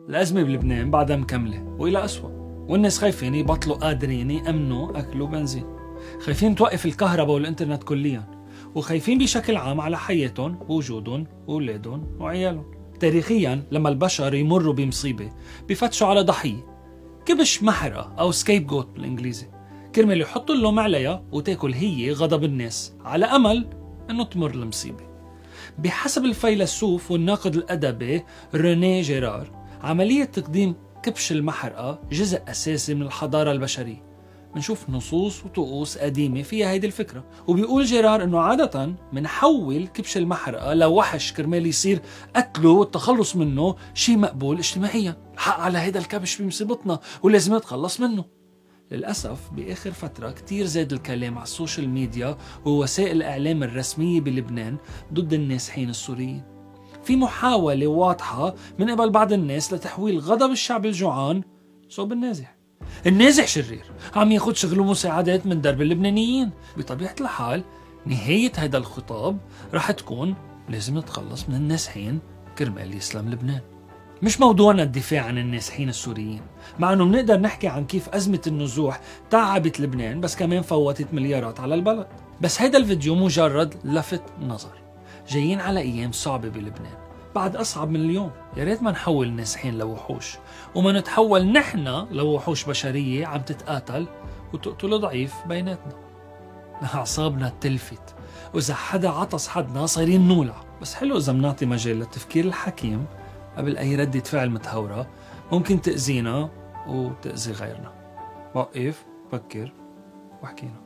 الأزمة بلبنان بعدها مكملة وإلى أسوأ، والناس خايفين يبطلوا قادرين يأمنوا أكل وبنزين، خايفين توقف الكهرباء والإنترنت كليا، وخايفين بشكل عام على حياتهم ووجودهم وولادهم وعيالهم. تاريخيا لما البشر يمروا بمصيبة بيفتشوا على ضحية، كبش محرقة أو سكيب جوت بالإنجليزي، كرمال يحطوا اللوم عليها وتاكل هي غضب الناس على أمل أنه تمر المصيبة. بحسب الفيلسوف والناقد الأدبي رينيه جيرار، عملية تقديم كبش المحرقة جزء أساسي من الحضارة البشرية. منشوف نصوص وطقوس قديمة فيها هيدي الفكرة، وبيقول جيرار أنه عادة منحول كبش المحرقة لوحش كرمال يصير قتله والتخلص منه شيء مقبول اجتماعيا. الحق على هيدا الكبش بمصيبتنا ولازم نتخلص منه. للأسف بآخر فترة كتير زاد الكلام على السوشيال ميديا ووسائل الإعلام الرسمية بلبنان ضد النازحين السوريين. في محاولة واضحة من قبل بعض الناس لتحويل غضب الشعب الجوعان صوب النازح. النازح شرير عم ياخد شغله مساعدات من درب اللبنانيين. بطبيعة الحال نهاية هذا الخطاب رح تكون لازم نتخلص من النازحين كرمال يسلم لبنان. مش موضوعنا الدفاع عن النازحين السوريين، مع انه بنقدر نحكي عن كيف أزمة النزوح تعبت لبنان بس كمان فوتت مليارات على البلد. بس هيدا الفيديو مجرد لفت نظر. جايين على أيام صعبة بلبنان، بعد أصعب من اليوم. يا ريت ما نحول النازحين لوحوش، وما نتحول نحن لوحوش بشرية عم تتقاتل وتقتل ضعيف بيناتنا. أعصابنا تلفت، وإذا حدا عطس حدنا صايرين نولع. بس حلو إذا منعطي مجال للتفكير الحكيم قبل أي ردة فعل متهورة ممكن تأذينا وتأذي غيرنا. وقف، فكر، واحكينا.